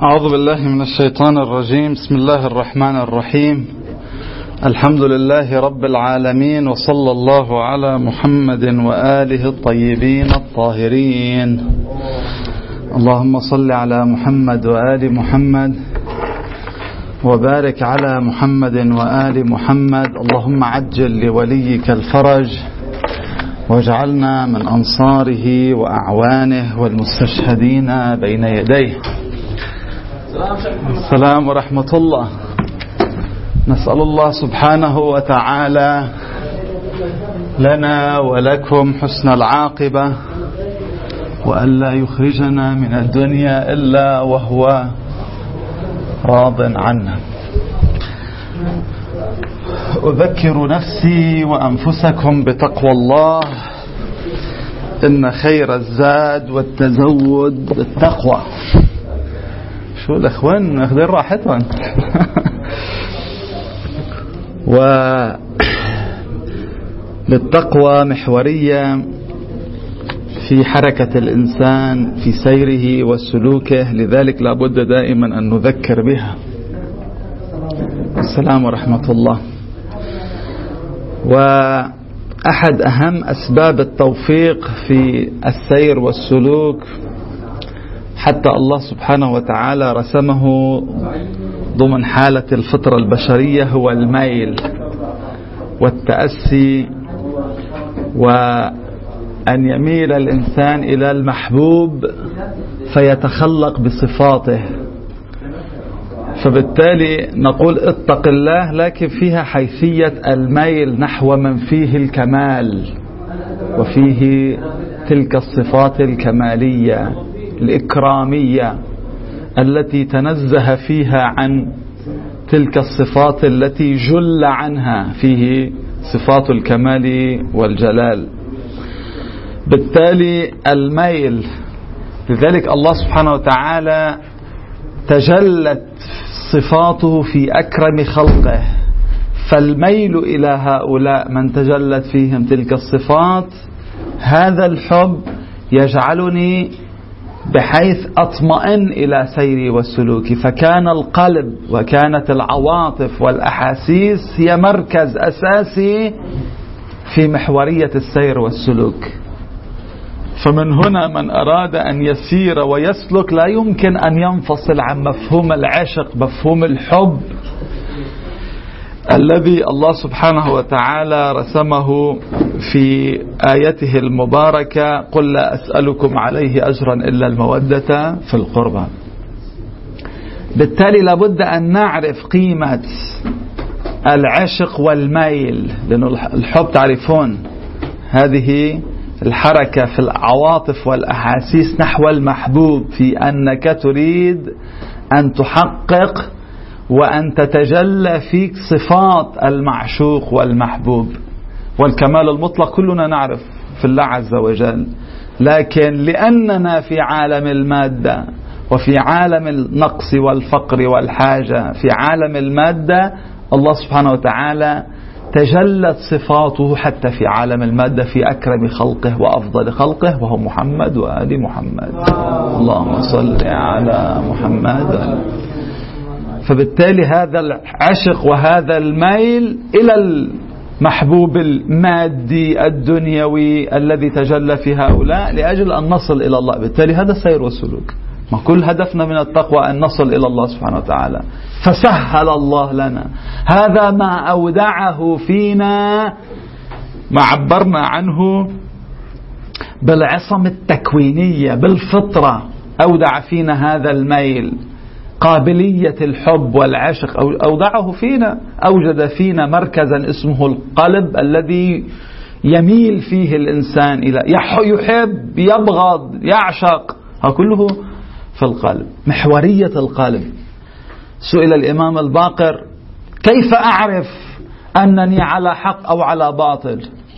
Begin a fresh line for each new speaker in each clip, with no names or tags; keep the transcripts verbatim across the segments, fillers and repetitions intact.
أعوذ بالله من الشيطان الرجيم. بسم الله الرحمن الرحيم. الحمد لله رب العالمين، وصلى الله على محمد وآله الطيبين الطاهرين. اللهم صل على محمد وآل محمد وبارك على محمد وآل محمد. اللهم عجل لوليك الفرج واجعلنا من أنصاره وأعوانه والمستشهدين بين يديه. السلام ورحمة الله. نسأل الله سبحانه وتعالى لنا ولكم حسن العاقبة، وألا يخرجنا من الدنيا إلا وهو راض عنا. أذكر نفسي وأنفسكم بتقوى الله، إن خير الزاد والتزود بالتقوى. شو الأخوان أخذين راحتهم. وللتقوى محورية في حركة الإنسان في سيره وسلوكه، لذلك لابد دائما أن نذكر بها. السلام ورحمة الله. وأحد أهم أسباب التوفيق في السير والسلوك حتى الله سبحانه وتعالى رسمه ضمن حالة الفطرة البشرية هو الميل والتأسي، وأن يميل الإنسان إلى المحبوب فيتخلق بصفاته. فبالتالي نقول اتق الله، لكن فيها حيثية الميل نحو من فيه الكمال وفيه تلك الصفات الكمالية الإكرامية التي تنزه فيها عن تلك الصفات التي جل عنها فيه صفات الكمال والجلال. بالتالي الميل، لذلك الله سبحانه وتعالى تجلت صفاته في أكرم خلقه، فالميل إلى هؤلاء من تجلت فيهم تلك الصفات، هذا الحب يجعلني بحيث أطمئن إلى سيري وسلوكي. فكان القلب وكانت العواطف والأحاسيس هي مركز أساسي في محورية السير والسلوك. فمن هنا من أراد أن يسير ويسلك لا يمكن أن ينفصل عن مفهوم العشق، مفهوم الحب الذي الله سبحانه وتعالى رسمه في آيته المباركة: قل لا أسألكم عليه أجرا إلا المودة في القربى. بالتالي لابد أن نعرف قيمة العشق والميل، لأن الحب تعرفون هذه الحركة في العواطف والأحاسيس نحو المحبوب، في أنك تريد أن تحقق وأن تتجلى فيك صفات المعشوق والمحبوب. والكمال المطلق كلنا نعرف في الله عز وجل، لكن لأننا في عالم المادة وفي عالم النقص والفقر والحاجة، في عالم المادة الله سبحانه وتعالى تجلت صفاته حتى في عالم المادة في أكرم خلقه وأفضل خلقه، وهو محمد وآل محمد. اللهم صل على محمد. فبالتالي هذا العشق وهذا الميل إلى المحبوب المادي الدنيوي الذي تجلى في هؤلاء لأجل أن نصل إلى الله. بالتالي هذا سير وسلوك، ما كل هدفنا من التقوى أن نصل إلى الله سبحانه وتعالى، فسهل الله لنا. هذا ما أودعه فينا، ما عبرنا عنه بالعصم التكوينية، بالفطرة أودع فينا هذا الميل، قابلية الحب والعشق أودعه فينا. أوجد فينا مركزا اسمه القلب الذي يميل فيه الإنسان إلى يحب، يبغض، يعشق، كله في القلب، محورية القلب. سئل الإمام الباقر: كيف أعرف أنني على حق أو على باطل؟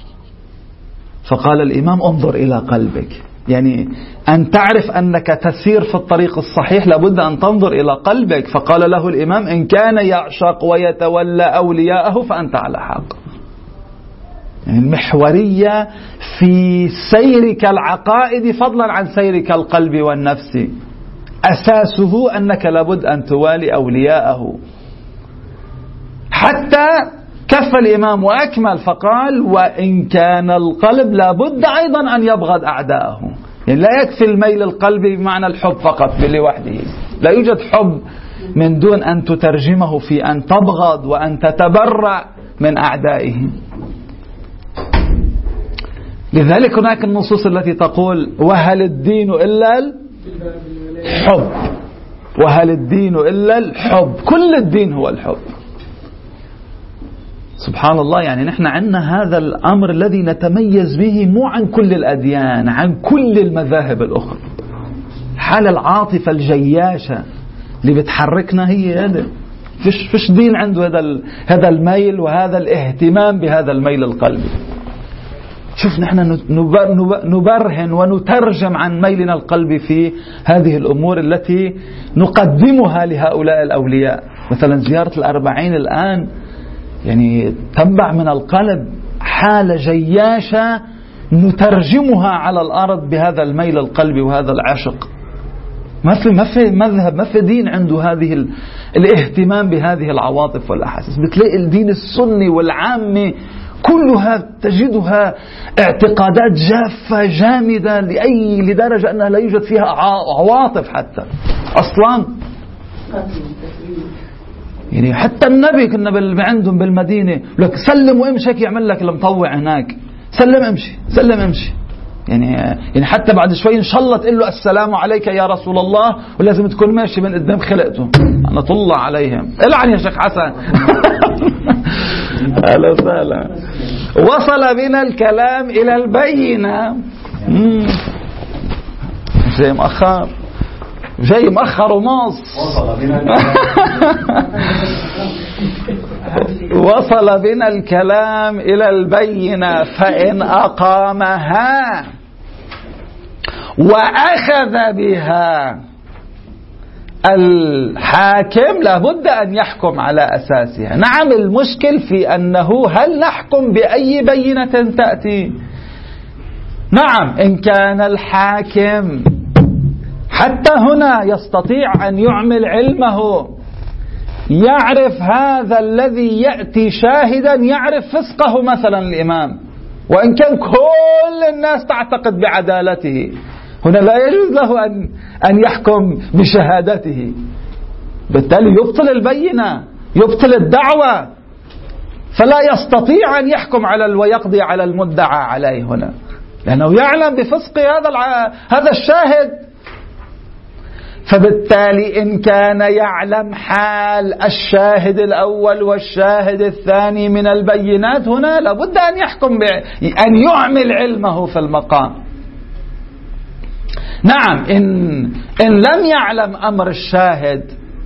فقال الإمام: انظر إلى قلبك. يعني أن تعرف أنك تسير في الطريق الصحيح لابد أن تنظر إلى قلبك. فقال له الإمام: إن كان يعشق ويتولى أولياءه فأنت على حق. يعني المحورية في سيرك العقائدي فضلا عن سيرك القلبي والنفسي. أساسه أنك لابد أن توالي أولياءه. حتى كف الإمام وأكمل فقال وإن كان القلب لابد أيضا أن يبغض أعداءه. يعني لا يكفي الميل القلبي بمعنى الحب فقط لوحده، لا يوجد حب من دون أن تترجمه في أن تبغض وأن تتبرأ من أعدائه. لذلك هناك النصوص التي تقول وهل الدين إلا الحب، وهل الدين إلا الحب، كل الدين هو الحب. سبحان الله. يعني نحن عندنا هذا الأمر الذي نتميز به مو عن كل الأديان، عن كل المذاهب الأخرى. حال العاطفة الجياشة اللي بتحركنا هي هذا. فيش فيش دين عنده هذا هذا الميل وهذا الاهتمام بهذا الميل القلبي. شوف نحن نبرهن ونترجم عن ميلنا القلبي في هذه الأمور التي نقدمها لهؤلاء الأولياء. مثلا زيارة الأربعين الآن يعني تنبع من القلب حالة جياشة نترجمها على الأرض بهذا الميل القلبي وهذا العشق. ما في ما في مذهب، ما في دين عنده هذه الاهتمام بهذه العواطف والأحاسيس. بتلاقي الدين السني والعامي كلها تجدها اعتقادات جافة جامدة لأي لدرجة أنها لا يوجد فيها عواطف حتى أصلا. يعني حتى النبي كنا عندهم بالمدينة لك سلم وامشي، هيك يعمل لك المطوع هناك، سلم امشي سلم امشي. يعني يعني حتى بعد شوي ان شاء الله تقول له السلام عليك يا رسول الله، ولازم تكون ماشي من قدام خلقته. انا طلع عليهم العن يا شيخ حسن. اهلا وسهلا. وصل بنا الكلام الى البينة. جاي مؤخر جاي مؤخر ونص. وصل بنا الكلام إلى البينة فإن أقامها وأخذ بها الحاكم لابد أن يحكم على أساسها. نعم، المشكل في أنه هل نحكم بأي بينة تأتي؟ نعم، إن كان الحاكم حتى هنا يستطيع أن يعمل علمه، يعرف هذا الذي يأتي شاهدا يعرف فسقه مثلا الإمام، وإن كان كل الناس تعتقد بعدالته، هنا لا يجوز له أن أن يحكم بشهادته. بالتالي يبطل البينة، يبطل الدعوة، فلا يستطيع أن يحكم على ويقضي على المدعى عليه هنا، لأنه يعلم بفسق هذا هذا الشاهد. فبالتالي إن كان يعلم حال الشاهد الأول والشاهد الثاني من البينات، هنا لابد أن يحكم أن يعمل علمه في المقام. نعم، إن إن لم يعلم أمر الشاهد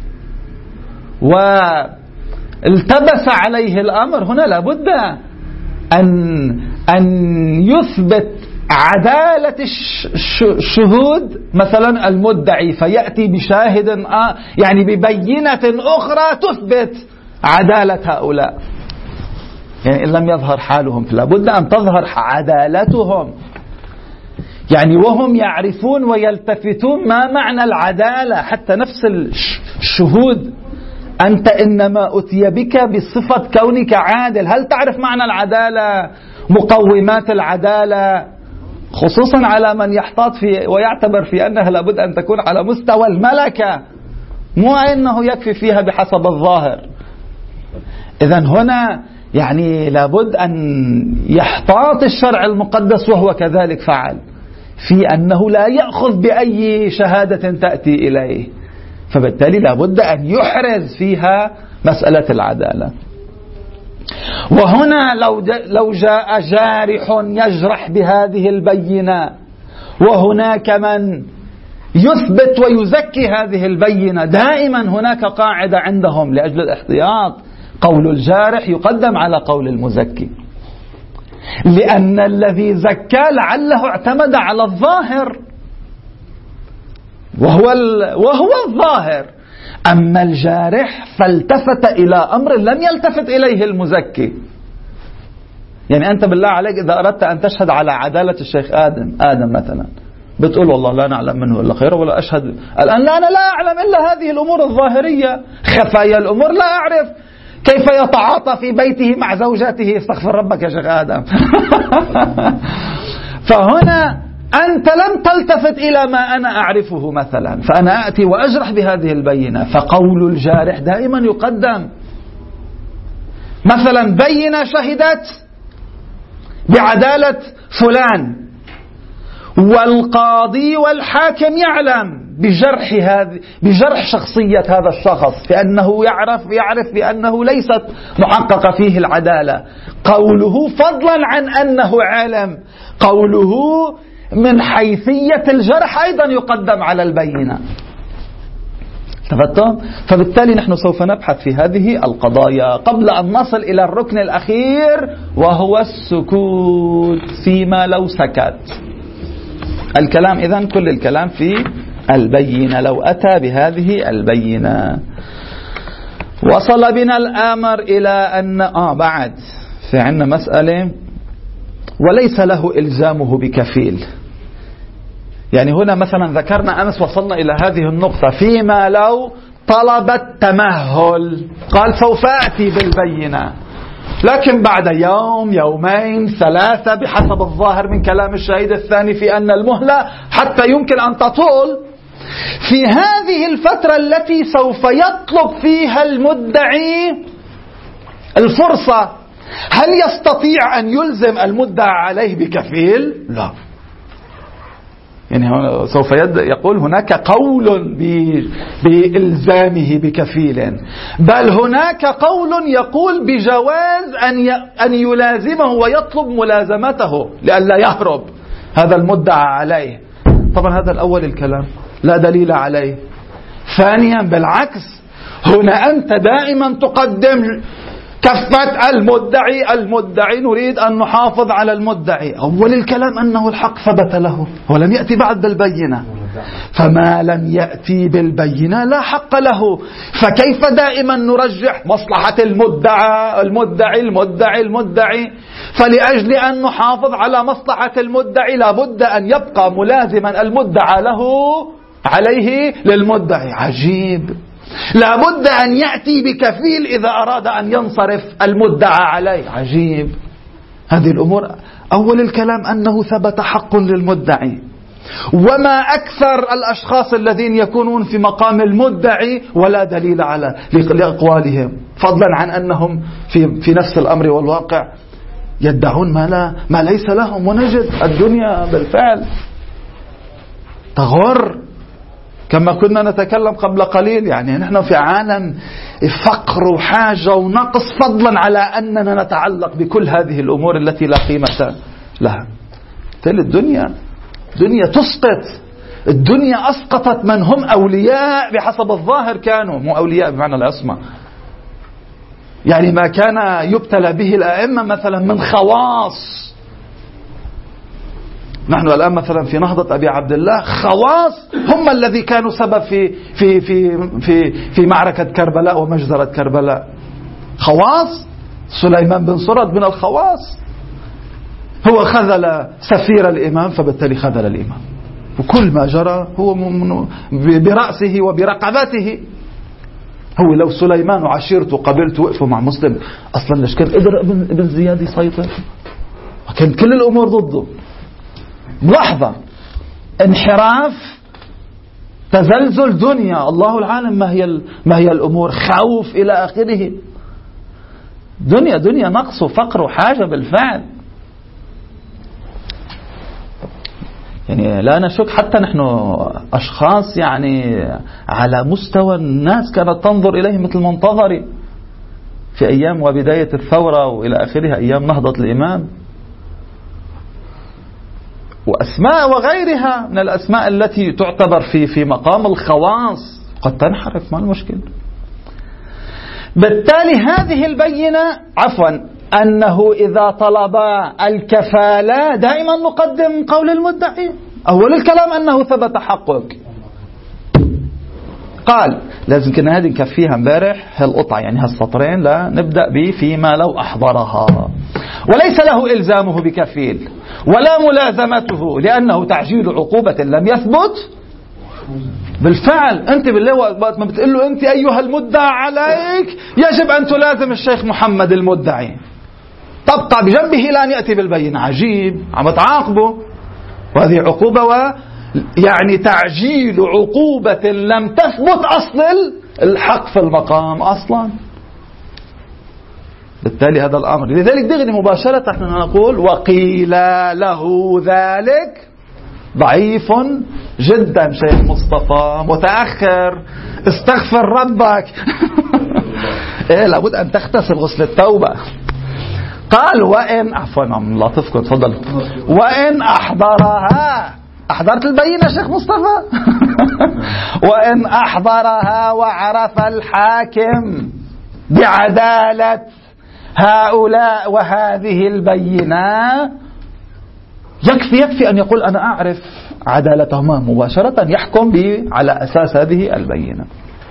والتبس عليه الأمر، هنا لابد أن أن يثبت عدالة الشهود مثلا المدعي، فيأتي بشاهد يعني ببينة أخرى تثبت عدالة هؤلاء. يعني إن لم يظهر حالهم لابد أن تظهر عدالتهم، يعني وهم يعرفون ويلتفتون ما معنى العدالة. حتى نفس الشهود، أنت إنما أتي بك بصفة كونك عادل، هل تعرف معنى العدالة؟ مقومات العدالة، خصوصا على من يحتاط في ويعتبر في أنها لابد أن تكون على مستوى الملكة، مو أنه يكفي فيها بحسب الظاهر. إذن هنا يعني لابد أن يحتاط الشرع المقدس، وهو كذلك فعل في أنه لا يأخذ بأي شهادة تأتي إليه، فبالتالي لابد أن يحرز فيها مسألة العدالة. وهنا لو لو جاء جارح يجرح بهذه البينة، وهناك من يثبت ويزكي هذه البينة، دائما هناك قاعدة عندهم لأجل الاحتياط، قول الجارح يقدم على قول المزكي، لأن الذي زكى لعله اعتمد على الظاهر وهو وهو الظاهر، أما الجارح فالتفت إلى أمر لم يلتفت إليه المزكي. يعني أنت بالله عليك إذا أردت أن تشهد على عدالة الشيخ آدم آدم مثلا، بتقول والله لا نعلم منه إلا خير ولا أشهد الآن لا أنا لا أعلم إلا هذه الأمور الظاهرية، خفايا الأمور لا أعرف كيف يتعاطى في بيته مع زوجاته. استغفر ربك يا شيخ آدم. فهنا أنت لم تلتفت إلى ما أنا أعرفه مثلا، فأنا أأتي وأجرح بهذه البينة، فقول الجارح دائما يقدم. مثلا بينة شهدت بعدالة فلان والقاضي والحاكم يعلم بجرح هذه بجرح شخصية هذا الشخص، بأنه يعرف يعرف بأنه ليست محققة فيه العدالة. قوله فضلا عن أنه علم، قوله من حيثية الجرح أيضا يقدم على البينة. تفتهم؟ فبالتالي نحن سوف نبحث في هذه القضايا قبل أن نصل إلى الركن الأخير وهو السكوت فيما لو سكت. الكلام إذن كل الكلام في البينة، لو أتى بهذه البينة. وصل بنا الأمر إلى أن آه بعد في عنا مسألة وليس له إلزامه بكفيل. يعني هنا مثلا ذكرنا أمس وصلنا إلى هذه النقطة فيما لو طلب التمهل، قال سوف أأتي بالبينة، لكن بعد يوم يومين ثلاثة بحسب الظاهر من كلام الشهيد الثاني في أن المهلة حتى يمكن أن تطول. في هذه الفترة التي سوف يطلب فيها المدعي الفرصة، هل يستطيع أن يلزم المدعى عليه بكفيل؟ لا. يعني سوف يقول هناك قول بإلزامه بكفيل، بل هناك قول يقول بجواز أن أن يلازمه ويطلب ملازمته لئلا يهرب هذا المدعى عليه. طبعا هذا الأول الكلام لا دليل عليه. ثانيا بالعكس، هنا أنت دائما تقدم كفة المدعي المدعي نريد أن نحافظ على المدعي. أول الكلام أنه الحق ثبت له ولم يأتي بعد بالبينة، فما لم يأتي بالبينة لا حق له. فكيف دائما نرجح مصلحة المدعى المدعي المدعي المدعي؟ فلأجل أن نحافظ على مصلحة المدعي لابد أن يبقى ملازما المدعى له عليه للمدعي. عجيب. لابد أن يأتي بكفيل إذا أراد أن ينصرف المدعى عليه. عجيب. هذه الأمور أول الكلام أنه ثبت حق للمدعي، وما أكثر الأشخاص الذين يكونون في مقام المدعي ولا دليل على لأقوالهم، فضلا عن أنهم في في نفس الأمر والواقع يدعون ما لا ما ليس لهم. ونجد الدنيا بالفعل تغر كما كنا نتكلم قبل قليل. يعني نحن في عالم فقر وحاجة ونقص، فضلا على أننا نتعلق بكل هذه الأمور التي لا قيمة لها. تلك الدنيا دنيا تسقط. الدنيا أسقطت من هم أولياء بحسب الظاهر، كانوا مو أولياء بمعنى العصمة. يعني ما كان يبتلى به الأئمة مثلا من خواص، نحن الآن مثلا في نهضة أبي عبد الله خواص هم الذي كانوا سبب في في في في في معركة كربلاء ومجزرة كربلاء. خواص. سليمان بن سرد من الخواص، هو خذل سفير الإمام فبالتالي خذل الإمام، وكل ما جرى هو برأسه وبرقبته. هو لو سليمان وعشيرته قبلت وقفوا مع مسلم أصلا ليش كان قدر ابن زياد يسيطر؟ وكان كل الأمور ضده. لحظة انحراف، تزلزل دنيا، الله العالم ما هي ما هي الأمور، خوف إلى آخره. دنيا دنيا نقص وفقر وحاجة بالفعل. يعني لا نشك حتى نحن أشخاص يعني على مستوى الناس كانت تنظر إليه مثل منتظري في أيام وبداية الثورة وإلى آخرها، أيام نهضة الإمام وأسماء وغيرها من الأسماء التي تعتبر في في مقام الخواص قد تنحرف. ما المشكلة؟ بالتالي هذه البينة عفوا أنه إذا طلب الكفالة دائما نقدم قول المدعي. أول الكلام أنه ثبت حقك. قال لازم كنا هذه نكفيها امبارح هالقطعة، يعني هالسطرين لا نبدأ به فيما لو أحضرها. وليس له إلزامه بكفيل، ولا ملازمته لأنه تعجيل عقوبة لم يثبت بالفعل. أنت بالله وقت ما بتقول له أنت أيها المدعى عليك يجب أن تلازم الشيخ محمد المدعي، تبقى بجنبه إلى أن يأتي بالبينة. عجيب، عم تعاقبه، وهذه عقوبة و يعني تعجيل عقوبة لم تثبت أصل الحق في المقام أصلا. بالتالي هذا الأمر، لذلك دغري مباشرة نحن نقول وقيل له ذلك ضعيف جدا. شيخ مصطفى متأخر، استغفر ربك. إيه لابد أن تغتسل غسل التوبة. قال وإن عفوا عم لطفكم تفضل وإن أحضرها، أحضرت البينة شيخ مصطفى؟ وإن أحضرها وعرف الحاكم بعدالة هؤلاء وهذه البينة، يكفي يكفي أن يقول أنا أعرف عدالتهما مباشرة، يحكم به على أساس هذه البينة.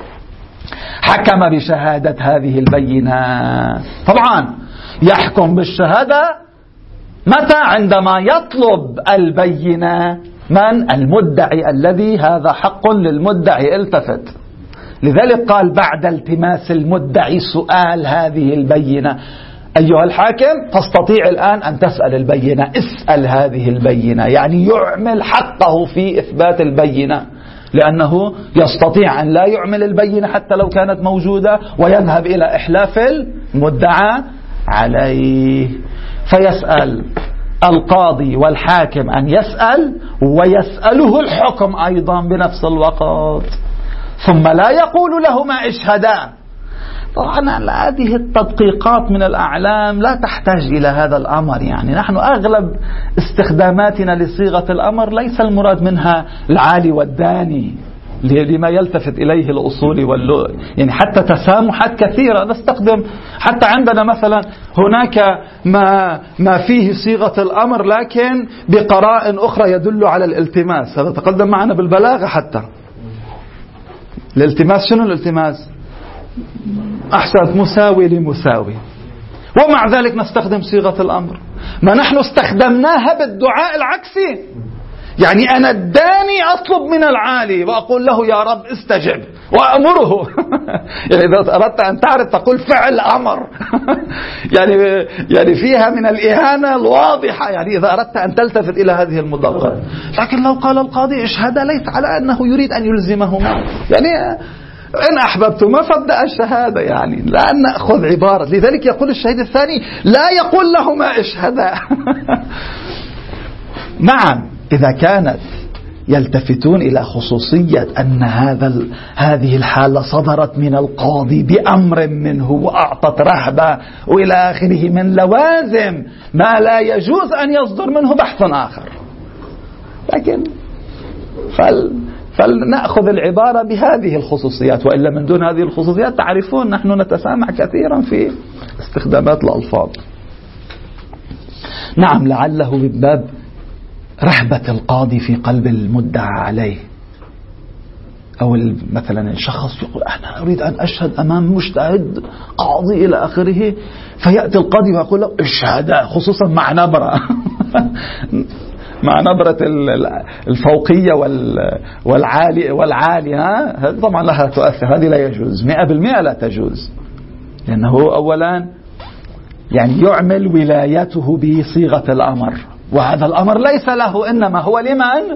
حكم بشهادة هذه البينة. طبعا يحكم بالشهادة متى؟ عندما يطلب البينة من؟ المدعي الذي هذا حق للمدعي. التفت، لذلك قال بعد التماس المدعي سؤال هذه البينة. أيها الحاكم تستطيع الآن أن تسأل البينة، اسأل هذه البينة، يعني يعمل حقه في إثبات البينة، لأنه يستطيع أن لا يعمل البينة حتى لو كانت موجودة ويذهب إلى إحلاف المدعى عليه. فيسأل القاضي والحاكم أن يسأل، ويسأله الحكم أيضا بنفس الوقت، ثم لا يقول لهما اشهدا. طبعا هذه التدقيقات من الأعلام لا تحتاج إلى هذا الأمر. يعني نحن أغلب استخداماتنا لصيغة الأمر ليس المراد منها العالي والداني لما يلتفت إليه الأصول واللغة، يعني حتى تسامحات كثيرة نستخدم. حتى عندنا مثلا هناك ما ما فيه صيغة الأمر لكن بقراء أخرى يدل على الالتماس. هذا تقدم معنا بالبلاغة. حتى الالتماس شنو الالتماس؟ أحسنت، مساوي لمساوي، ومع ذلك نستخدم صيغة الأمر. ما نحن استخدمناها بالدعاء العكسي، يعني أنا الداني أطلب من العالي وأقول له يا رب استجب وأمره. يعني إذا أردت أن تعرف تقول فعل أمر. يعني يعني فيها من الإهانة الواضحة، يعني إذا أردت أن تلتفت إلى هذه المدققات. لكن لو قال القاضي اشهد ليس على أنه يريد أن يلزمهما، يعني إن أحببتما فابدأ الشهادة، يعني لا نأخذ عبارة. لذلك يقول الشهيد الثاني لا يقول لهما اشهدا. نعم إذا كانت يلتفتون إلى خصوصية أن هذا هذه الحالة صدرت من القاضي بأمر منه وأعطت رهبة وإلى آخره من لوازم ما لا يجوز أن يصدر منه بحث آخر، لكن فل فلنأخذ العبارة بهذه الخصوصيات، وإلا من دون هذه الخصوصيات تعرفون نحن نتسامح كثيرا في استخدامات الألفاظ. نعم لعله من باب رهبة القاضي في قلب المدعى عليه، أو مثلا الشخص يقول أنا أريد أن أشهد أمام مجتهد قاضي إلى آخره، فيأتي القاضي ويقول له اشهد، خصوصا مع نبرة مع نبرة الفوقية والعالي والعالي ها طبعا لها تؤثر. هذه لا يجوز، مئة بالمئة لا تجوز، لأنه أولا يعني يعمل ولايته بصيغة الأمر، وهذا الأمر ليس له، إنما هو لمن؟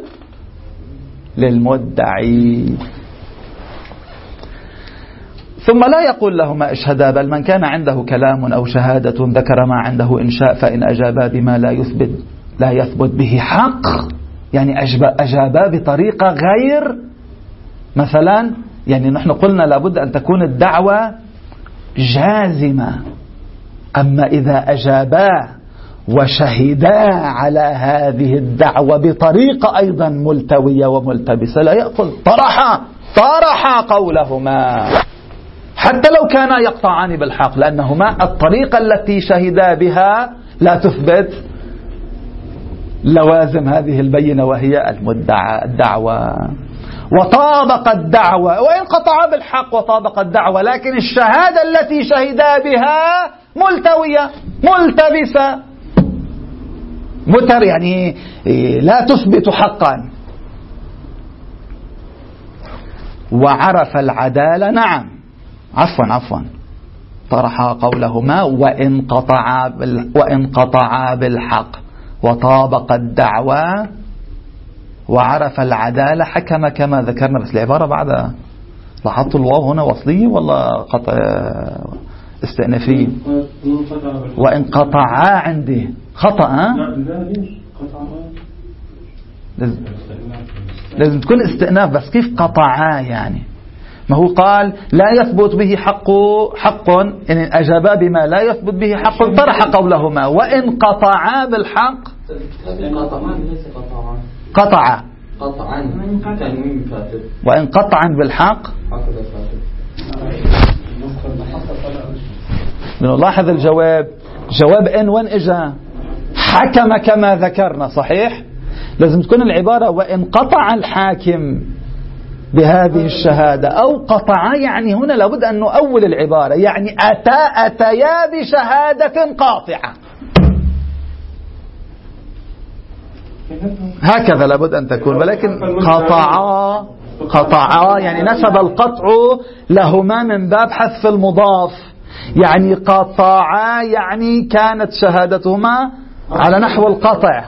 للمدعي. ثم لا يقول لهما اشهدا، بل من كان عنده كلام أو شهادة ذكر ما عنده إنشاء، فإن أجابا بما لا يثبت لا يثبت به حق، يعني أجابا بطريقة غير مثلا، يعني نحن قلنا لابد أن تكون الدعوة جازمة، أما إذا أجابا وشهدا على هذه الدعوة بطريقة أيضا ملتوية وملتبسة لا يأخذ طرح طرح قولهما حتى لو كانا يقطعان بالحق، لأنهما الطريقة التي شهدا بها لا تثبت لوازم هذه البينة وهي المدعى الدعوة. وطابق الدعوة وإن قطع بالحق وطابق الدعوة، لكن الشهادة التي شهدا بها ملتوية ملتبسة. متر يعني لا تثبت حقا. وعرف العدالة نعم عفوا عفوا طرح قولهما وإن قطعا وإن قطعا بالحق وطابق الدعوى وعرف العدالة حكم كما ذكرنا. بس العبارة بعد لاحظتوا الواو هنا وصلية ولا قطع استئنافية؟ وإن قطعا عندي خطأ لازم, لازم تكون استئناف. بس كيف قطعا يعني؟ ما هو قال لا يثبت به حق حق إن أجابا بما لا يثبت به حق طرح قولهما وإن قطعا بالحق قطعا قطعا وإن قطعا بالحق. نلاحظ الجواب جواب إن وين إجا حكم كما ذكرنا صحيح. لازم تكون العبارة وإن قطع الحاكم بهذه الشهادة أو قطع يعني هنا لابد أن نؤول العبارة يعني أتى أتيا بشهادة قاطعة هكذا لابد أن تكون. ولكن قطعا قطعا يعني نسب القطع لهما من باب حذف المضاف. يعني قطعا يعني كانت شهادتهما على نحو القطع.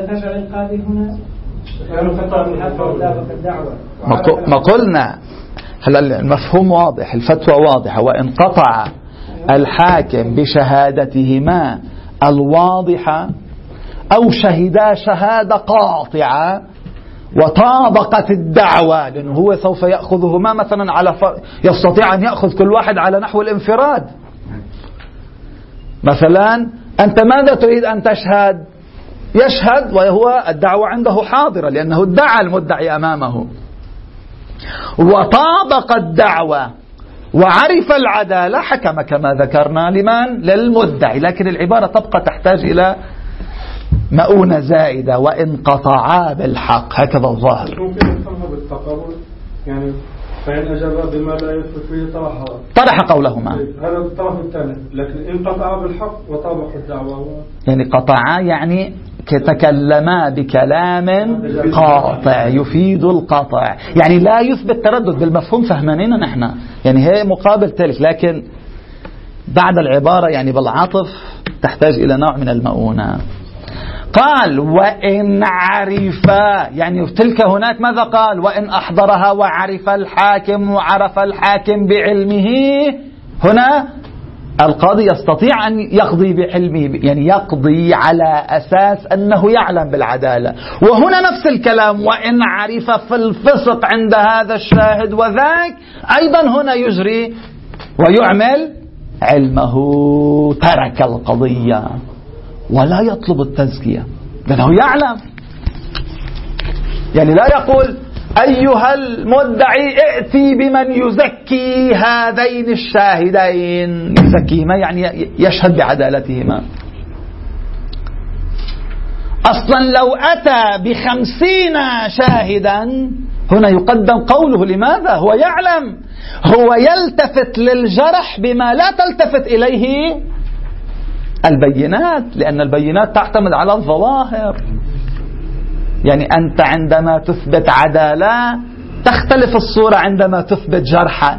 ما قلنا هلا المفهوم واضح الفتوى واضحة. وإن قطع الحاكم بشهادتهما الواضحة أو شهدا شهادة قاطعة وطابقت الدعوة لأنه هو سوف يأخذهما مثلا على ف... يستطيع أن يأخذ كل واحد على نحو الانفراد. مثلا أنت ماذا تريد أن تشهد؟ يشهد وهو الدعوة عنده حاضرة لأنه ادعى المدعي أمامه وطابق الدعوة وعرف العدالة حكم كما ذكرنا لمن؟ للمدعي. لكن العبارة تبقى تحتاج إلى مؤونة زائدة وإن قطعا بالحق هكذا الظاهر.
ممكن نفهمها بالتقابل يعني فإن أجاب بما لا يثبت فيه طرح
طرح قولهما
هذا الطرف الثاني. لكن إن قطعا بالحق وطابق الدعوة يعني
قطعا يعني تكلما بكلام قاطع يفيد القطع يعني لا يثبت تردد بالمفهوم فهمانين نحن يعني هي مقابل تلك. لكن بعد العبارة يعني بالعاطف تحتاج إلى نوع من المؤونة. قال وإن عرف يعني تلك هناك ماذا قال؟ وإن أحضرها وعرف الحاكم وعرف الحاكم بعلمه. هنا القاضي يستطيع أن يقضي بعلمه يعني يقضي على أساس أنه يعلم بالعدالة. وهنا نفس الكلام وإن عرف في الفسق عند هذا الشاهد وذاك أيضا هنا يجري ويعمل علمه ترك القضية ولا يطلب التزكية لأنه يعلم. يعني لا يقول أيها المدعي ائتي بمن يزكي هذين الشاهدين يزكيهما يعني يشهد بعدالتهما. أصلا لو أتى بخمسين شاهدا هنا يقدم قوله. لماذا؟ هو يعلم هو يلتفت للجرح بما لا تلتفت إليه البينات لأن البينات تعتمد على الظواهر. يعني أنت عندما تثبت عدالة تختلف الصورة عندما تثبت جرحا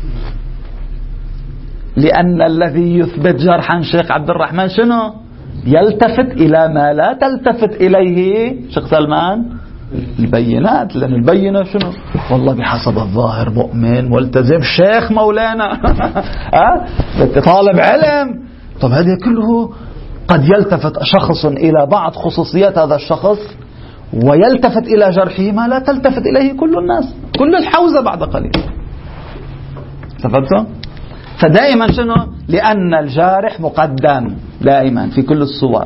لأن الذي يثبت جرحا شيخ عبد الرحمن شنو؟ يلتفت إلى ما لا تلتفت إليه شيخ سلمان البينات. لأن البينة شنو؟ والله بحسب الظاهر مؤمن ملتزم شيخ مولانا أه؟ طالب علم. طب هذا كله قد يلتفت شخص إلى بعض خصوصيات هذا الشخص ويلتفت إلى جرحه ما لا تلتفت إليه كل الناس كل الحوزة بعد قليل. استفدتوا؟ فدائما شنو؟ لأن الجارح مقدم دائما في كل الصور.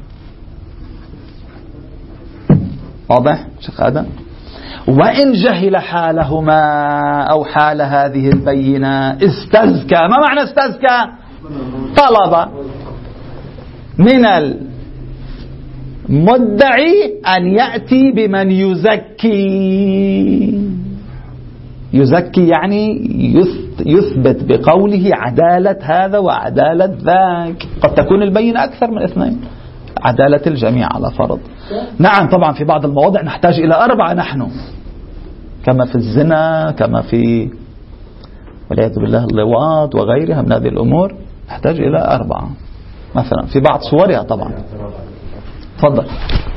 واضح شيخ آدم؟ وإن جهل حالهما أو حال هذه البينة استزكى. ما معنى استزكى؟ طلب من المدعي أن يأتي بمن يزكي. يزكي يعني يثبت بقوله عدالة هذا وعدالة ذاك. قد تكون البينة أكثر من اثنين عدالة الجميع على فرض. نعم طبعا في بعض المواضع نحتاج إلى أربعة نحن، كما في الزنا، كما في والعياذ بالله اللواط وغيرها من هذه الأمور، نحتاج إلى أربعة مثلا في بعض صورها طبعا. تفضل.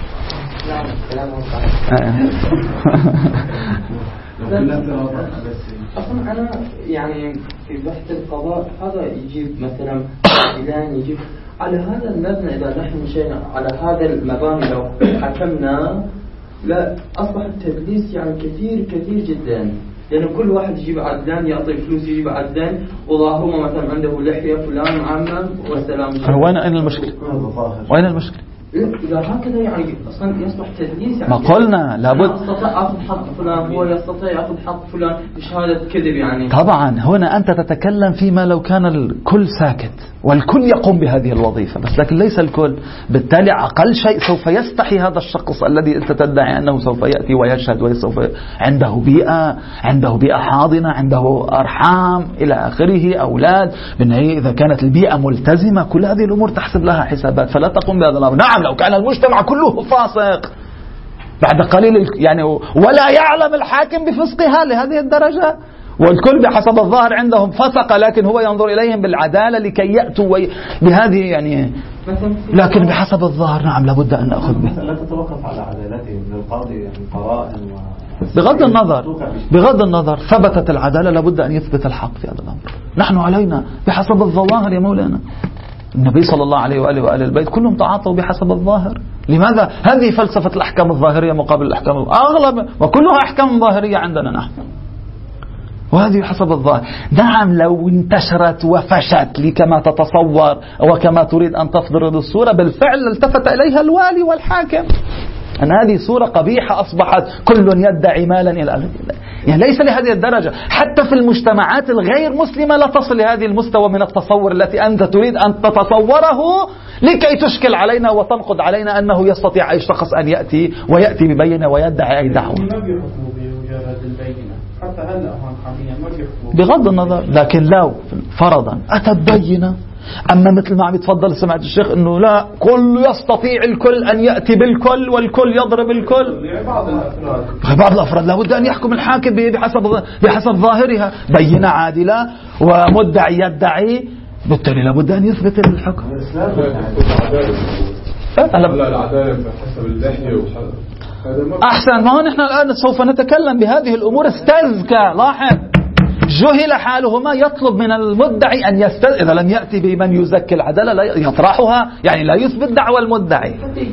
أصلا أنا يعني في بحث القضاء هذا يجيب مثلا إذا يجيب على هذا المبنى، إذا نحن مشينا على هذا المباني لو حكمنا لا أصبح التدليس يعني كثير كثير جدا، لأن يعني كل واحد يجيب عدلان يعطي فلوس يجيب عدلان وظاهرهم مثلا عنده لحية فلان عمم والسلام.
وين المشكلة؟ وين المشكلة؟
إذا هكذا يعني أصلا يصبح تدليس يعني.
ما قلنا لابد
يستطيع أخذ حق فلان، هو يستطيع يأخذ حق فلان بشهادة كذب يعني.
طبعا هنا أنت تتكلم فيما لو كان الكل ساكت والكل يقوم بهذه الوظيفة، بس لكن ليس الكل، بالتالي أقل شيء سوف يستحي هذا الشخص الذي أنت تدعي أنه سوف يأتي ويشهد وسوف عنده بيئة، عنده بيئة حاضنة، عنده أرحام إلى آخره، أولاد، بالنهاية إذا كانت البيئة ملتزمة كل هذه الأمور تحسب لها حسابات، فلا تقوم بهذا الأمر. نعم لو كان المجتمع كله فاسق بعد قليل يعني ولا يعلم الحاكم بفسقها لهذه الدرجة، والكل بحسب الظاهر عندهم فسق لكن هو ينظر إليهم بالعدالة لكي يأتوا بهذه يعني، لكن بحسب الظاهر نعم لابد أن نأخذ به.
لا تتوقف على عدالته من القاضي يعني قرائن و...
بغض النظر بغض النظر ثبتت العدالة لابد أن يثبت الحق في هذا الأمر. نحن علينا بحسب الظواهر يا مولانا. النبي صلى الله عليه وآله وآله البيت كلهم تعاطوا بحسب الظاهر. لماذا؟ هذه فلسفة الأحكام الظاهرية مقابل الأحكام أغلب وكلها أحكام ظاهرية عندنا نحن، وهذه حسب الظاهر. نعم لو انتشرت وفشت لي كما تتصور وكما تريد أن تفضل الصورة بالفعل التفت إليها الوالي والحاكم أن هذه صورة قبيحة أصبحت كل يدعي مالا إلى آخره، يعني ليس لهذه الدرجة. حتى في المجتمعات الغير مسلمة لا تصل لهذه المستوى من التصور التي أنت تريد أن تتصوره لكي تشكل علينا وتنقض علينا أنه يستطيع أي شخص أن يأتي ويأتي ببينة ويدعي أي دعوة.
حتى هلا هون حاليا ما بيحكموا
بغض النظر، لكن لو فرضا أتت بينة، أما مثل ما عم يتفضل سمعت الشيخ أنه لا كل يستطيع الكل أن يأتي بالكل والكل يضرب الكل،
بعض الأفراد
بعض الأفراد لابد أن يحكم الحاكم بحسب بحسب ظاهرها، بينة عادلة ومدعي يدعي، بالتالي لابد أن يثبت الحكم.
العدالة بحسب اللحية
أحسن. ما هو نحن الآن سوف نتكلم بهذه الأمور استذكى. لاحظ جهل حالهما، يطلب من المدعي أن يستذ إذا لم يأتي بمن يزكي العدالة لا يطرحها، يعني لا يثبت دعوى المدعي.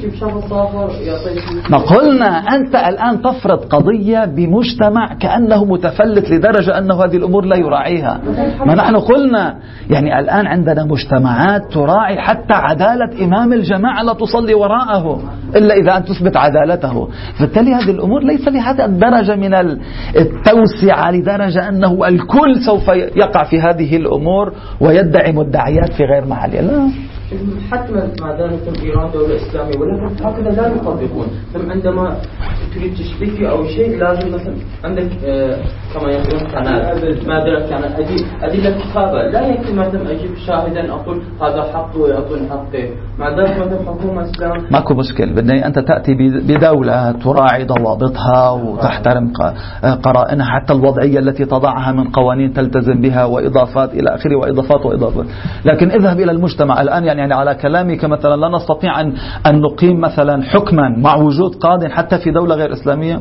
ما قلنا أنت الآن تفرض قضية بمجتمع كأنه متفلت لدرجة أنه هذه الأمور لا يراعيها. ما نحن قلنا يعني الآن عندنا مجتمعات تراعي حتى عدالة إمام الجماعة لا تصلي وراءه إلا إذا أن تثبت عدالته، فبالتالي هذه الأمور ليس لهذا الدرجة من التوسعة لدرجة أنه الكل سوف يقع في هذه الأمور ويدعي مدعيات في غير محلها. لا،
حتى ما دامت إيران دولة إسلامية ولكن هكذا لا يطبقون. ثم عندما تريد تشبيك أو شيء لازم مثلا عندك آه كما يقولون كانت ما أدرك كانت أدلة كتابة، لا يمكن مثلا أجيب شاهدا أقول هذا حقه ويعطون حقه، مع ذلك مثلا حكومة إسلام
ماكو مشكل. بدنا أنت تأتي بدولة تراعي ضوابطها وتحترم قرائنها حتى الوضعية التي تضعها من قوانين تلتزم بها وإضافات إلى آخره وإضافات وإضافات. لكن اذهب إلى المجتمع الآن، يعني يعني على كلامك مثلا لا نستطيع أن أن نقيم مثلا حكما مع وجود قاض حتى في دولة غير إسلامية.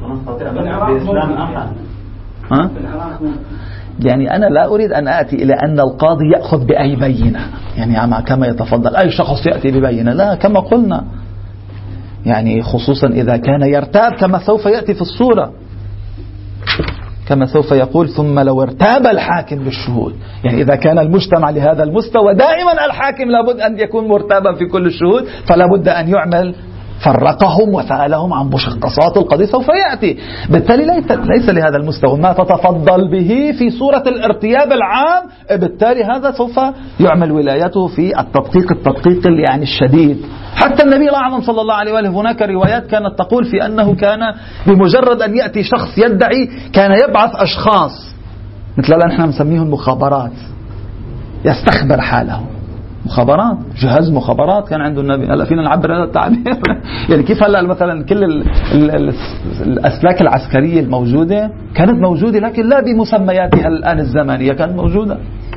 ها؟ يعني أنا لا أريد أن آتي إلى أن القاضي يأخذ بأي بينة، يعني كما يتفضل أي شخص يأتي ببينة، لا، كما قلنا يعني خصوصا إذا كان يرتاب كما سوف يأتي في الصورة، كما سوف يقول ثم لو ارتاب الحاكم بالشهود، يعني إذا كان المجتمع لهذا المستوى دائما الحاكم لابد أن يكون مرتابا في كل الشهود، فلا بد أن يعمل فرقهم وسألهم عن مشخصات القضية سوف يأتي. بالتالي ليس لهذا المستوى ما تتفضل به في صورة الارتياب العام، بالتالي هذا سوف يعمل ولايته في التدقيق التدقيق يعني الشديد. حتى النبي الأعظم صلى الله عليه وآله هناك روايات كانت تقول في أنه كان بمجرد أن يأتي شخص يدعي كان يبعث أشخاص مثل الآن نحن نسميهم مخابرات يستخبر حاله، مخابرات، جهاز مخابرات كان عنده النبي. هلا فينا نعبر هذا التعبير يعني كيف هلا مثلا كل ال ال ال الأسلاك العسكرية الموجودة كانت موجودة لكن لا بمسمياتها الآن الزمنية، كانت موجودة.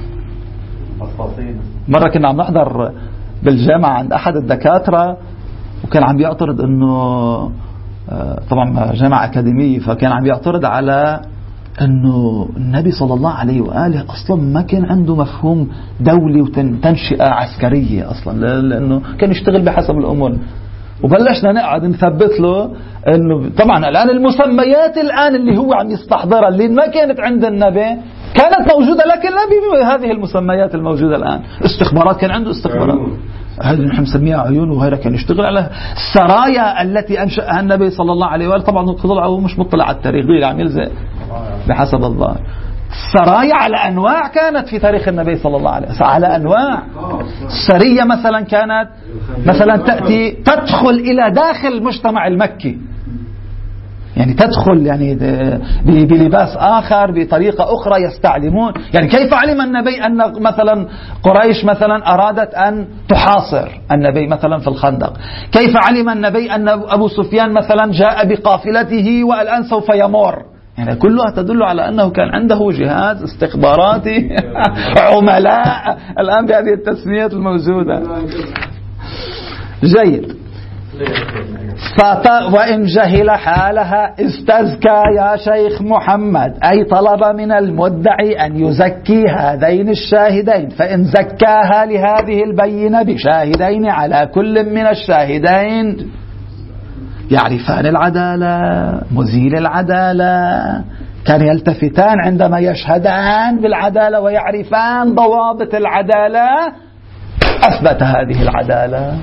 مرة كنا عم نحضر بالجامعة عند أحد الدكاترة وكان عم يعترض إنه طبعا جامعة أكاديمية، فكان عم يعترض على أنه النبي صلى الله عليه وآله أصلا ما كان عنده مفهوم دولي وتنشئة عسكرية أصلا، لأنه كان يشتغل بحسب الأمور. وبلشنا نقعد نثبت له أنه طبعا الآن المسميات الآن اللي هو عم يستحضرها اللي ما كانت عند النبي كانت موجودة لكن لا بهذه المسميات الموجودة الآن. استخبارات، كان عنده استخبارات، هذه نحن نسميها عيون، وهذا كان يشتغل على السرايا التي أنشأها النبي صلى الله عليه وآله. طبعا هو مش مطلع على التاريخ، غير عم يلزق بحسب الظاهر. السرايا على أنواع كانت في تاريخ النبي صلى الله عليه وسلم، على أنواع. السرية مثلا كانت مثلا تأتي تدخل إلى داخل المجتمع المكي، يعني تدخل يعني بلباس آخر بطريقة أخرى يستعلمون. يعني كيف علم النبي أن مثلا قريش مثلا أرادت أن تحاصر النبي مثلا في الخندق؟ كيف علم النبي أن أبو سفيان مثلا جاء بقافلته والآن سوف يمر؟ يعني كلها تدل على أنه كان عنده جهاز استخباراتي عملاء الآن بهذه التسميات الموجودة. جيد. وإن جهل حالها استزكى يا شيخ محمد، أي طلب من المدعي أن يزكي هذين الشاهدين، فإن زكاها لهذه البينة بشاهدين على كل من الشاهدين يعرفان العدالة مزيل العدالة، كان يلتفتان عندما يشهدان بالعدالة ويعرفان ضوابط العدالة، أثبت هذه العدالة.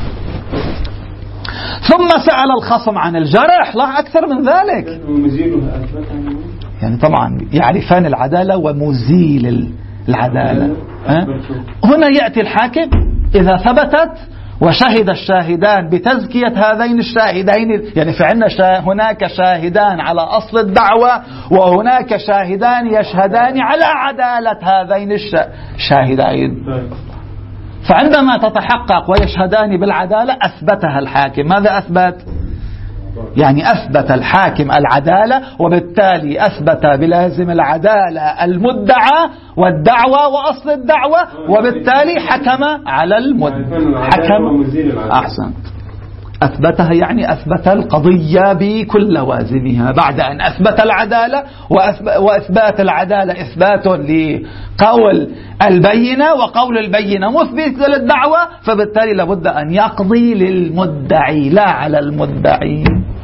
ثم سأل الخصم عن الجرح، لا أكثر من ذلك. يعني طبعا يعرفان العدالة ومزيل العدالة. هنا يأتي الحاكم إذا ثبتت وشهد الشاهدان بتزكية هذين الشاهدين، يعني فعلنا شا هناك شاهدان على أصل الدعوة وهناك شاهدان يشهدان على عدالة هذين الشاهدين، فعندما تتحقق ويشهدان بالعدالة أثبتها الحاكم. ماذا أثبت؟ يعني أثبت الحاكم العدالة، وبالتالي أثبت بلازم العدالة المدعى والدعوة وأصل الدعوة، وبالتالي حكم على المدعى. حكم أحسن أثبتها، يعني أثبت القضية بكل لوازمها بعد أن أثبت العدالة. وإثبات العدالة إثبات لقول البينة، وقول البينة مثبت للدعوة، فبالتالي لابد أن يقضي للمدعي لا على المدعي.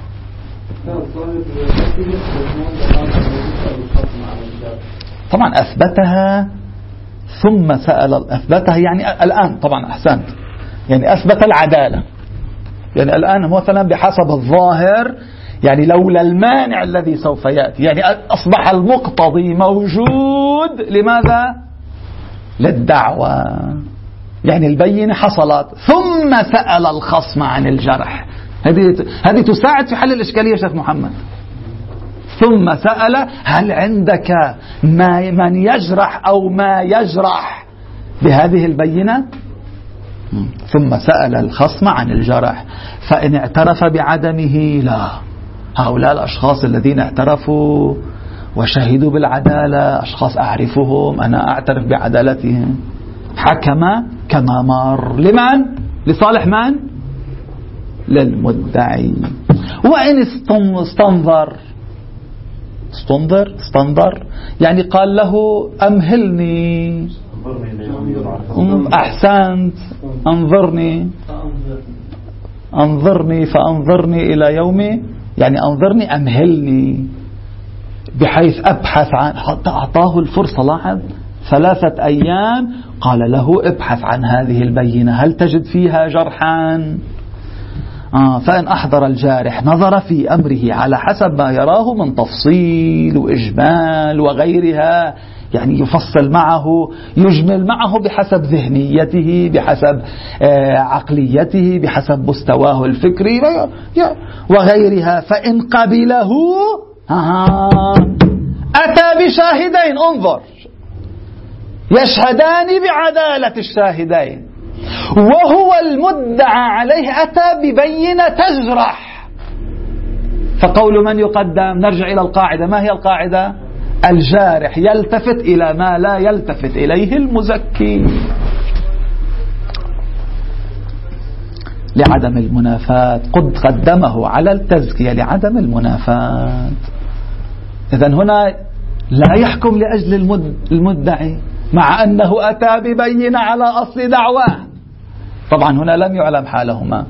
طبعا أثبتها ثم سأل. أثبتها يعني الآن طبعا أحسنت، يعني أثبت العدالة، يعني الآن مثلا بحسب الظاهر، يعني لولا المانع الذي سوف يأتي، يعني أصبح المقتضي موجود. لماذا؟ للدعوة، يعني البينة حصلت. ثم سأل الخصم عن الجرح، هذه هذه تساعد في حل الإشكالية يا شيخ محمد. ثم سأل هل عندك ما من يجرح أو ما يجرح بهذه البينة؟ ثم سأل الخصم عن الجرح، فإن اعترف بعدمه لا. هؤلاء الأشخاص الذين اعترفوا وشهدوا بالعدالة أشخاص أعرفهم، أنا أعترف بعدالتهم، حكم كما مر. لمن؟ لصالح من؟ للمدعي. وإن استنظر استنظر استنظر يعني قال له أمهلني، أحسنت، أنظرني أنظرني فأنظرني إلى يومي، يعني أنظرني أمهلني بحيث أبحث عن، حتى أعطاه الفرصة. لاحظ ثلاثة أيام قال له ابحث عن هذه البينة، هل تجد فيها جرحا؟ آه فإن أحضر الجارح نظر في أمره على حسب ما يراه من تفصيل وإجمال وغيرها، يعني يفصل معه، يجمل معه بحسب ذهنيته، بحسب آه عقليته، بحسب مستواه الفكري وغيرها. فإن قبله آه أتى بشاهدين، انظر، يشهدان بعدالة الشاهدين، وهو المدعى عليه أتى ببينة تجرح، فقول من يقدم؟ نرجع إلى القاعدة. ما هي القاعدة؟ الجارح يلتفت إلى ما لا يلتفت إليه المزكي لعدم المنافاة. قد قدمه على التزكية لعدم المنافاة. إذن هنا لا يحكم لأجل المدعي مع أنه أتى ببينة على أصل دعواه. طبعا هنا لم يعلم حالهما.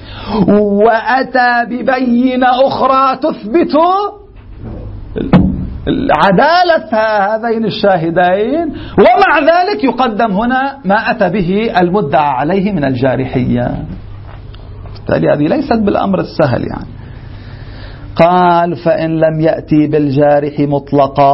وأتى ببينة أخرى تثبت عدالة هذين الشاهدين، ومع ذلك يقدم هنا ما أتى به المدعى عليه من الجارحية. بالتالي هذه ليست بالأمر السهل يعني. قال فإن لم يأتي بالجارح مطلقا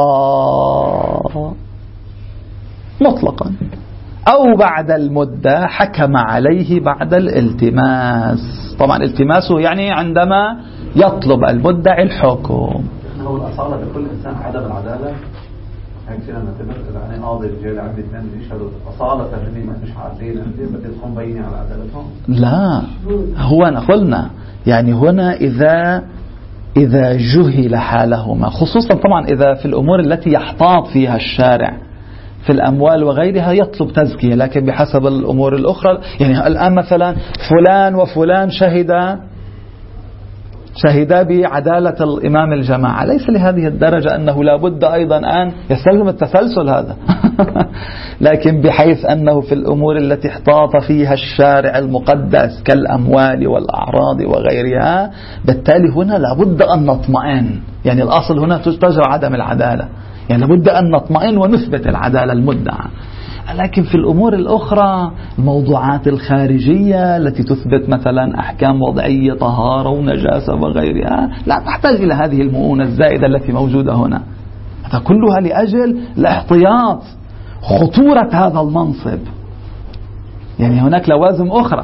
مطلقا أو بعد المدة حكم عليه بعد الالتماس. طبعا التماسه يعني عندما يطلب المدعي الحكم.
هو الأصالة لكل إنسان عدم العدالة. هيك فينا نعتبر إذا أنا قاضي رجال عندي اثنين بيشهدوا أصالة إني مش عادلين، عندي بدي تكون بيني على عدالتهم.
لا، هو قلنا يعني هنا إذا إذا جهل حالهما، خصوصا طبعا إذا في الأمور التي يحتاط فيها الشارع في الأموال وغيرها يطلب تزكية، لكن بحسب الأمور الأخرى. يعني الآن مثلا فلان وفلان شهد شهدا بعدالة الإمام الجماعة، ليس لهذه الدرجة أنه لابد أيضا أن يستلزم التسلسل هذا لكن بحيث أنه في الأمور التي احتاط فيها الشارع المقدس كالأموال والأعراض وغيرها، بالتالي هنا لابد أن نطمئن. يعني الأصل هنا تجرى عدم العدالة، يعني لابد أن نطمئن ونثبت العدالة المدعى. لكن في الأمور الأخرى الموضوعات الخارجية التي تثبت مثلا أحكام وضعية طهارة ونجاسة وغيرها لا تحتاج إلى هذه المؤونة الزائدة التي موجودة هنا. هذا كلها لأجل الاحتياط خطورة هذا المنصب. يعني هناك لوازم أخرى.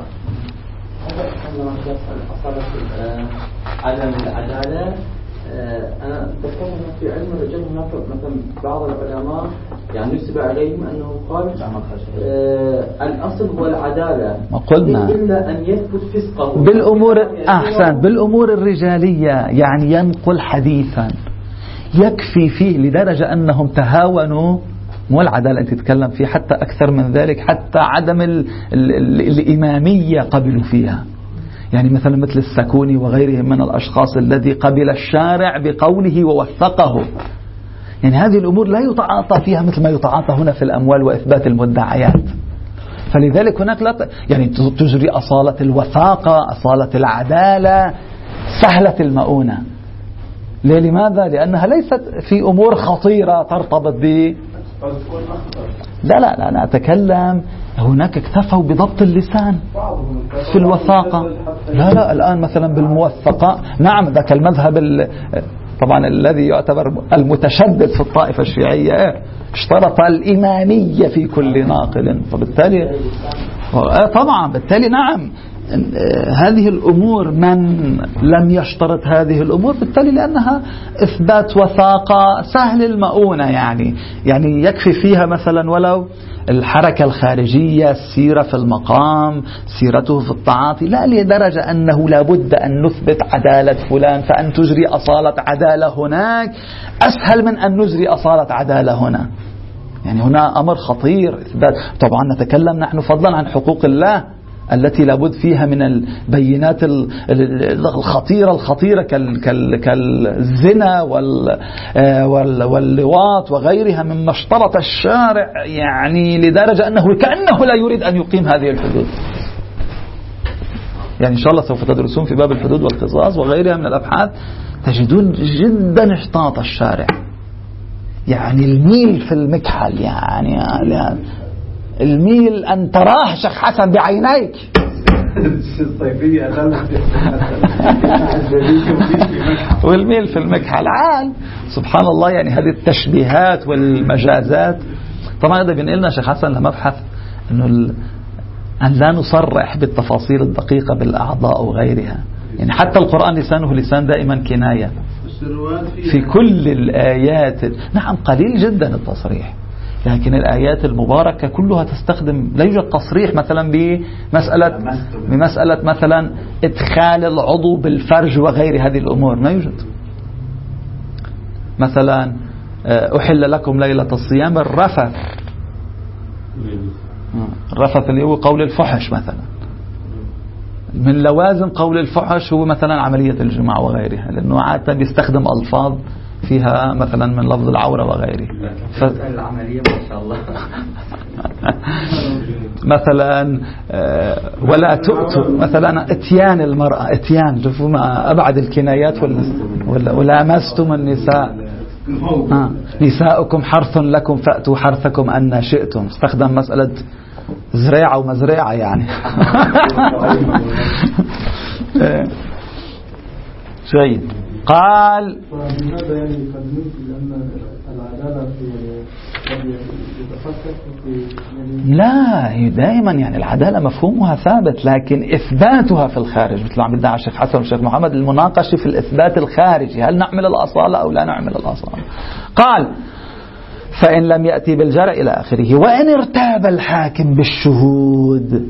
عدم العدالة أنا بفهم في علم الرجال هناك مثلا بعض العلماء يعني يسبق عليهم أنه قال آه الأصل هو العدالة،
ما قلنا
إلا أن يثبت فسقه
بالأمور أحسن بالأمور الرجالية. يعني ينقل حديثا يكفي فيه لدرجة أنهم تهاونوا، مو العدالة أنت تتكلم فيه، حتى أكثر من ذلك، حتى عدم ال ال ال الإمامية قبلوا فيها. يعني مثلا مثل السكوني وغيرهم من الأشخاص الذي قبل الشارع بقوله ووثقه. يعني هذه الأمور لا يتعاطى فيها مثل ما يتعاطى هنا في الأموال وإثبات المدعيات. فلذلك هناك لا يعني تجري أصالة الوثاقة، أصالة العدالة، سهلة المؤونة. لماذا؟ لأنها ليست في أمور خطيرة ترتبط ب لا لا لا أنا أتكلم هناك اكتفوا بضبط اللسان في الوثاقة. لا لا الآن مثلا بالموثقة، نعم ذاك المذهب طبعا الذي يعتبر المتشدد في الطائفة الشيعية اشترط الإمامية في كل ناقل، فبالتالي طبعا بالتالي نعم هذه الأمور من لم يشترط هذه الأمور بالتالي لأنها إثبات وثاقة سهل المؤونة. يعني يعني يكفي فيها مثلا ولو الحركة الخارجية، السيرة في المقام، سيرته في التعاطي، لا لدرجة أنه لابد أن نثبت عدالة فلان فأن تجري أصالة عدالة هناك أسهل من أن نجري أصالة عدالة هنا. يعني هنا أمر خطير إثبات. طبعا نتكلم نحن فضلا عن حقوق الله التي لابد فيها من البينات الخطيرة الخطيرة كالزنا واللواط وغيرها مما اشترط الشارع، يعني لدرجة أنه كأنه لا يريد أن يقيم هذه الحدود. يعني إن شاء الله سوف تدرسون في باب الحدود والقصاص وغيرها من الأبحاث تجدون جدا احتاط الشارع، يعني الميل في المكحل، يعني, يعني الميل أن تراه شيخ حسن بعينيك والميل في المكحل عال. سبحان الله. يعني هذه التشبيهات والمجازات طبعا هذا بينقلنا شيخ حسن لمبحث أنه أن لا نصرح بالتفاصيل الدقيقة بالأعضاء وغيرها. يعني حتى القرآن لسانه لسان دائما كناية في كل الآيات. نعم قليل جدا التصريح. لكن الآيات المباركة كلها تستخدم، لا يوجد تصريح مثلا بمسألة بمسألة مثلا إدخال العضو بالفرج وغير هذه الأمور، ما يوجد. مثلا أحل لكم ليلة الصيام الرفث، الرفث اللي هو قول الفحش مثلا، من لوازم قول الفحش هو مثلا عملية الجماع وغيرها، لأنه عادة بيستخدم ألفاظ فيها مثلا من لفظ العورة وغيره.
ف... العملية ما شاء الله.
مثلا ولا تؤتوا مثلا اتيان المرأة، اتيان شوفوا ما أبعد الكنايات، ولا ولامستم النساء، آه. نساؤكم حرث لكم فأتوا حرثكم أن شئتم، استخدم مسألة زريعة ومزريعة يعني. جيد. قال
لماذا يعني يقدمون لأن العدالة في
لا دائما يعني العدالة مفهومها ثابت، لكن إثباتها في الخارج مثل عم يدعي الشيخ حسن والشيخ محمد، المناقشة في الإثبات الخارجي، هل نعمل الأصالة أو لا نعمل الأصالة. قال فإن لم يأتي بالجرع إلى آخره. وإن ارتاب الحاكم بالشهود،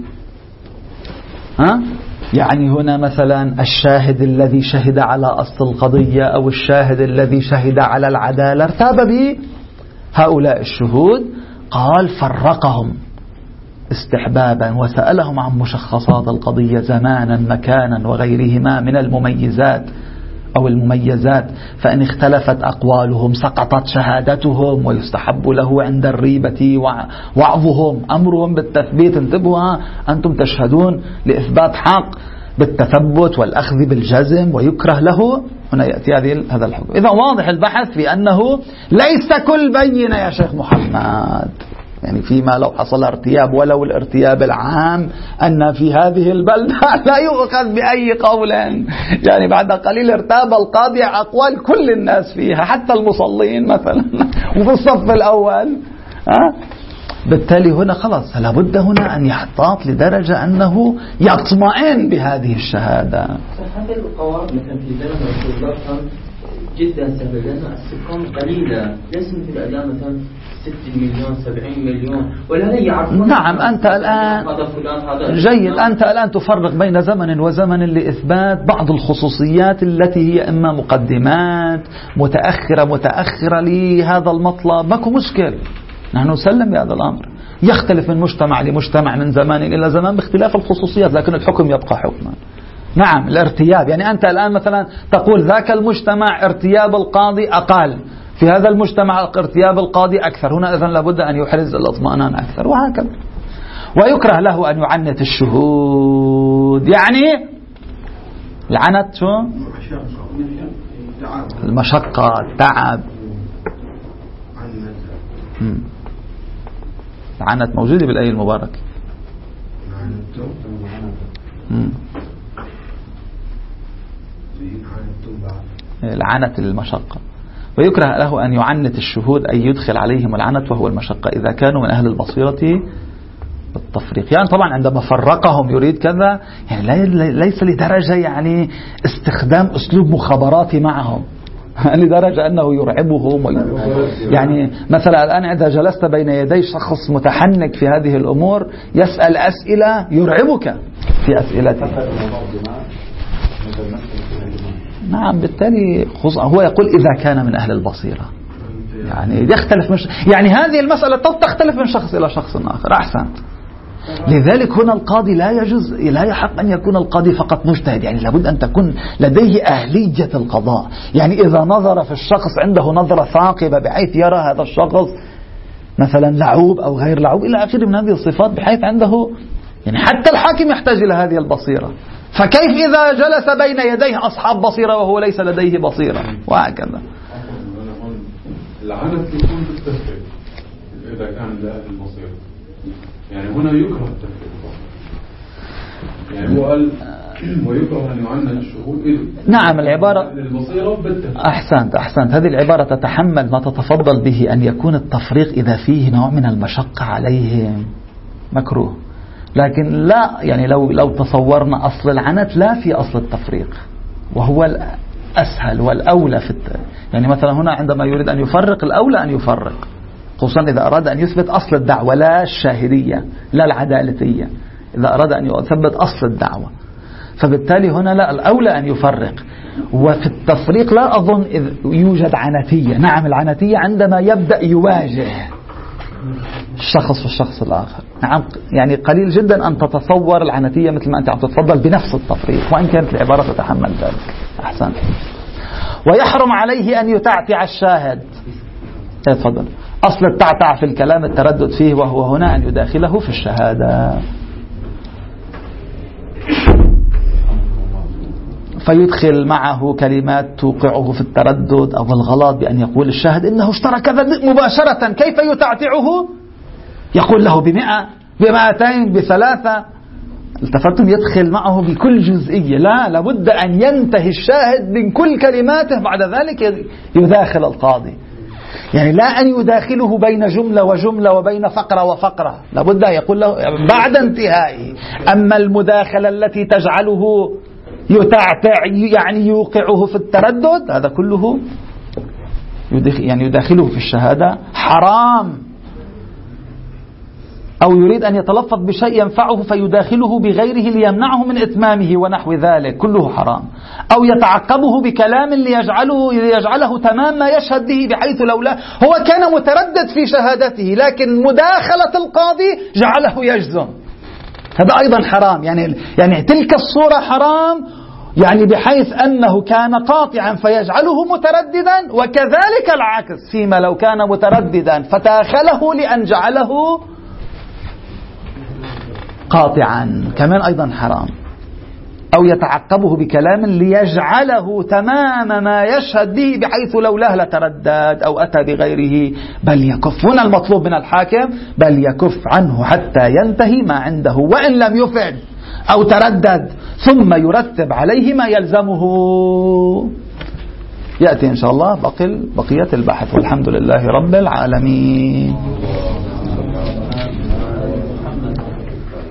ها يعني هنا مثلا الشاهد الذي شهد على أصل القضية أو الشاهد الذي شهد على العدالة ارتاب به هؤلاء الشهود، قال فرقهم استحبابا وسألهم عن مشخصات القضية زمانا مكانا وغيرهما من المميزات أو المميزات، فإن اختلفت أقوالهم سقطت شهادتهم، ويستحب له عند الريبة وعظهم، أمرهم بالتثبيت، انتبهوا أنتم تشهدون لإثبات حق بالتثبت والأخذ بالجزم، ويكره له. هنا يأتي هذا الحكم. إذا واضح البحث في أنه ليس كل بينة يا شيخ محمد، يعني فيما لو حصل ارتياب ولو الارتياب العام أن في هذه البلدة لا يؤخذ بأي قول، يعني بعد قليل ارتاب القاضي أقوال كل الناس فيها حتى المصلين مثلا وفي الصف الأول، ها بالتالي هنا خلاص لابد هنا أن يحتاط لدرجة أنه يطمئن بهذه الشهادة.
هذه القواعد مثلا في زمن رسول الله جدا سهلة، لأن السكان قليلة، ليس مثل الآن مثلا ستة مليون سبعين مليون ولا يعرفون.
نعم أنت الآن جيد، أنت الآن تفرق بين زمن وزمن لإثبات بعض الخصوصيات التي هي إما مقدمات متأخرة متأخرة لهذا المطلب، ماكو مشكل، نحن نسلم بهذا الأمر. يختلف من مجتمع لمجتمع من زمان إلى زمان باختلاف الخصوصيات، لكن الحكم يبقى حكما. نعم الارتياب، يعني أنت الآن مثلا تقول ذاك المجتمع ارتياب القاضي أقل، في هذا المجتمع ارتياب القاضي أكثر، هنا إذن لابد أن يحرز الاطمئنان أكثر، وهكذا. ويكره له أن يعنت الشهود، يعني العنت شو؟ المشقة، التعب. العنت موجودة بالآية المباركة. العنت المشقة. ويكره له أن يعنت الشهود أي يدخل عليهم العنت وهو المشقة إذا كانوا من أهل البصيرة بالتفريق. يعني طبعا عندما فرقهم يريد كذا، يعني ليس لدرجة يعني استخدام أسلوب مخابراتي معهم لدرجة أنه يرعبهم. يعني مثلا الآن إذا جلست بين يدي شخص متحنك في هذه الأمور يسأل أسئلة يرعبك في أسئلته. نعم بالتالي هو يقول إذا كان من أهل البصيرة، يعني يختلف مش يعني هذه المسألة تختلف من شخص إلى شخص آخر. أحسنت. لذلك هنا القاضي لا يجوز لا يحق أن يكون القاضي فقط مجتهد، يعني لابد أن تكون لديه أهلية القضاء. يعني إذا نظر في الشخص عنده نظرة ثاقبة بحيث يرى هذا الشخص مثلا لعوب أو غير لعوب إلى آخره من هذه الصفات، بحيث عنده يعني حتى الحاكم يحتاج إلى هذه البصيرة، فكيف إذا جلس بين يديه أصحاب بصيرة وهو ليس لديه بصيرة، وهكذا.
العنت يكون بالتفريق إذا كان لأهل البصيرة، يعني هنا يكره التفريق، يعني هو قال ويكره أن يعنت الشهود إذ
نعم العبارة
البصيرة بالتفريق.
أحسنت أحسنت هذه العبارة تتحمل ما تتفضل به، أن يكون التفريق إذا فيه نوع من المشقة عليهم مكروه، لكن لا يعني لو لو تصورنا أصل العنت لا في أصل التفريق، وهو الأسهل والأولى في الت... يعني مثلا هنا عندما يريد أن يفرق الأولى أن يفرق، خصوصا إذا أراد أن يثبت أصل الدعوة لا الشاهدية لا العدالتية، إذا أراد أن يثبت أصل الدعوة. فبالتالي هنا لا، الأولى أن يفرق. وفي التفريق لا أظن إذ يوجد عنتية. نعم العنتية عندما يبدأ يواجه الشخص والشخص الآخر، نعم يعني قليل جدا أن تتصور العنتية مثل ما أنت عم تتفضل بنفس التفريق، وإن كانت العبارة تتحمل ذلك. أحسن. ويحرم عليه أن يتعتع الشاهد. تفضل. أصل التعتع في الكلام التردد فيه، وهو هنا أن يداخله في الشهادة فيدخل معه كلمات توقعه في التردد أو الغلط، بأن يقول الشاهد إنه اشترى كذا مباشرة، كيف يتعتعه؟ يقول له بمئة بمئتين بثلاثة. التفتم يدخل معه بكل جزئية، لا لابد أن ينتهي الشاهد من كل كلماته، بعد ذلك يداخل القاضي. يعني لا أن يداخله بين جملة وجملة وبين فقرة وفقرة، لابد أن يقول له بعد انتهائه. أما المداخلة التي تجعله يتعتع يعني يوقعه في التردد، هذا كله يعني يداخله في الشهادة حرام. أو يريد أن يتلفظ بشيء ينفعه فيداخله بغيره ليمنعه من إتمامه ونحو ذلك، كله حرام. أو يتعقبه بكلام ليجعله, ليجعله تمام ما يشهد به، بحيث لولا هو كان متردد في شهادته لكن مداخلة القاضي جعله يجزم، هذا أيضا حرام. يعني, يعني تلك الصورة حرام، يعني بحيث أنه كان قاطعا فيجعله مترددا، وكذلك العكس فيما لو كان مترددا فتاخله لأن جعله قاطعا، كمان أيضا حرام. أو يتعقبه بكلام ليجعله تمام ما يشهد به، بحيث لولاه لتردد أو أتى بغيره، بل يكف. هنا المطلوب من الحاكم بل يكف عنه حتى ينتهي ما عنده، وإن لم يفعل أو تردد ثم يرتب عليه ما يلزمه. يأتي إن شاء الله بقية البحث، والحمد لله رب العالمين.